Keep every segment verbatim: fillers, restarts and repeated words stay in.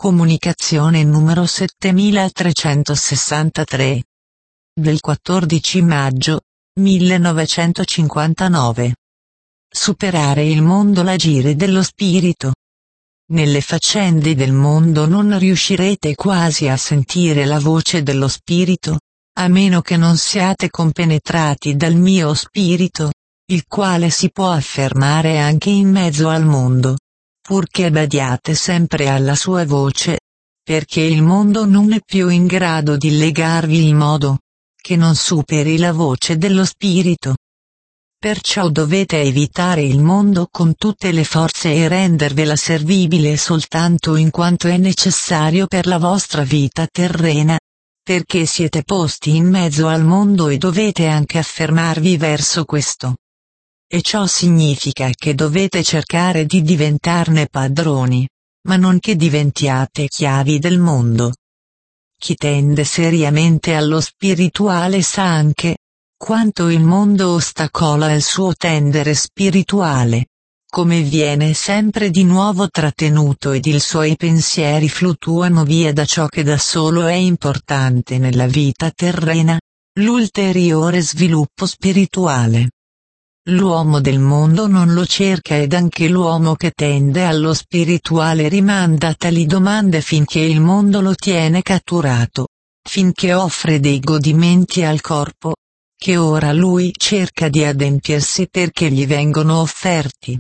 Comunicazione numero settemilatrecentosessantatré. Del quattordici maggio, millenovecentocinquantanove. Superare il mondo l'agire dello spirito. Nelle faccende del mondo non riuscirete quasi a sentire la voce dello spirito, a meno che non siate compenetrati dal mio spirito, il quale si può affermare anche in mezzo al mondo, purché badiate sempre alla sua voce, perché il mondo non è più in grado di legarvi in modo che non superi la voce dello spirito. Perciò dovete evitare il mondo con tutte le forze e rendervela servibile soltanto in quanto è necessario per la vostra vita terrena, perché siete posti in mezzo al mondo e dovete anche affermarvi verso questo. E ciò significa che dovete cercare di diventarne padroni, ma non che diventiate chiavi del mondo. Chi tende seriamente allo spirituale sa anche quanto il mondo ostacola il suo tendere spirituale, come viene sempre di nuovo trattenuto ed i suoi pensieri fluttuano via da ciò che da solo è importante nella vita terrena, l'ulteriore sviluppo spirituale. L'uomo del mondo non lo cerca ed anche l'uomo che tende allo spirituale rimanda a tali domande finché il mondo lo tiene catturato, finché offre dei godimenti al corpo, che ora lui cerca di adempiersi perché gli vengono offerti.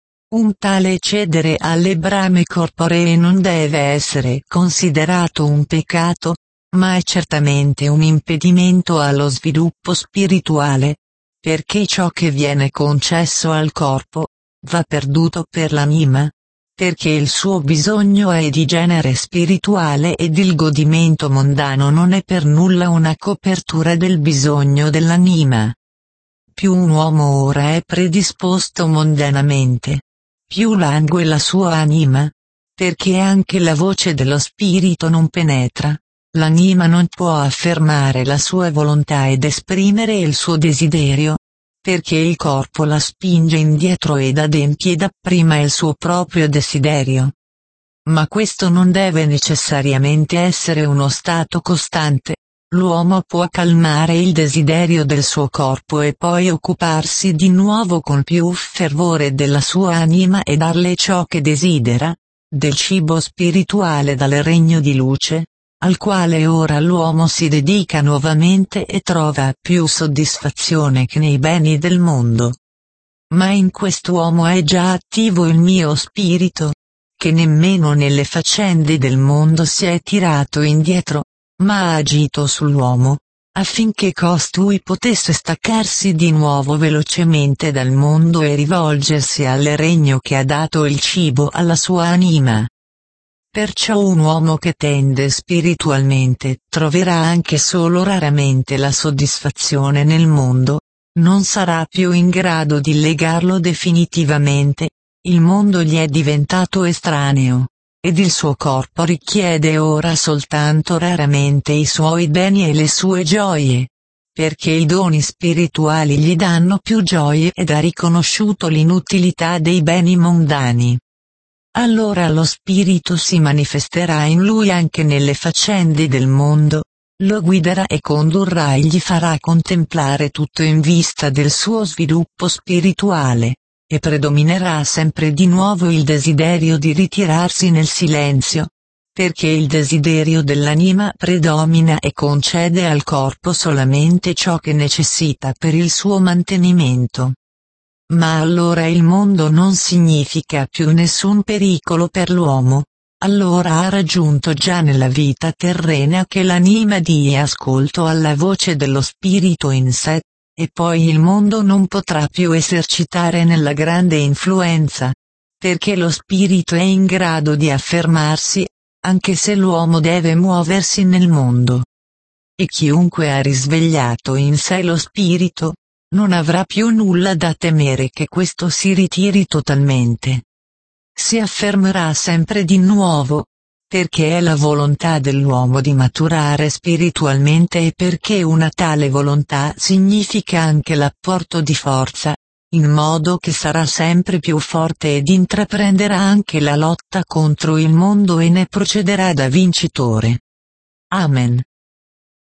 Un tale cedere alle brame corporee non deve essere considerato un peccato, ma è certamente un impedimento allo sviluppo spirituale, perché ciò che viene concesso al corpo va perduto per l'anima, perché il suo bisogno è di genere spirituale ed il godimento mondano non è per nulla una copertura del bisogno dell'anima. Più un uomo ora è predisposto mondanamente, più langue la sua anima, perché anche la voce dello spirito non penetra. L'anima non può affermare la sua volontà ed esprimere il suo desiderio, perché il corpo la spinge indietro ed adempie dapprima il suo proprio desiderio. Ma questo non deve necessariamente essere uno stato costante. L'uomo può calmare il desiderio del suo corpo e poi occuparsi di nuovo con più fervore della sua anima e darle ciò che desidera, del cibo spirituale dal regno di luce, al quale ora l'uomo si dedica nuovamente e trova più soddisfazione che nei beni del mondo. Ma in quest'uomo è già attivo il mio spirito, che nemmeno nelle faccende del mondo si è tirato indietro, ma ha agito sull'uomo, affinché costui potesse staccarsi di nuovo velocemente dal mondo e rivolgersi al regno che ha dato il cibo alla sua anima. Perciò un uomo che tende spiritualmente troverà anche solo raramente la soddisfazione nel mondo, non sarà più in grado di legarlo definitivamente, il mondo gli è diventato estraneo, ed il suo corpo richiede ora soltanto raramente i suoi beni e le sue gioie, perché i doni spirituali gli danno più gioie ed ha riconosciuto l'inutilità dei beni mondani. Allora lo spirito si manifesterà in lui anche nelle faccende del mondo, lo guiderà e condurrà e gli farà contemplare tutto in vista del suo sviluppo spirituale, e predominerà sempre di nuovo il desiderio di ritirarsi nel silenzio, perché il desiderio dell'anima predomina e concede al corpo solamente ciò che necessita per il suo mantenimento. Ma allora il mondo non significa più nessun pericolo per l'uomo, allora ha raggiunto già nella vita terrena che l'anima dia ascolto alla voce dello spirito in sé, e poi il mondo non potrà più esercitare nella grande influenza, perché lo spirito è in grado di affermarsi, anche se l'uomo deve muoversi nel mondo. E chiunque ha risvegliato in sé lo spirito, non avrà più nulla da temere che questo si ritiri totalmente. Si affermerà sempre di nuovo, perché è la volontà dell'uomo di maturare spiritualmente e perché una tale volontà significa anche l'apporto di forza, in modo che sarà sempre più forte ed intraprenderà anche la lotta contro il mondo e ne procederà da vincitore. Amen.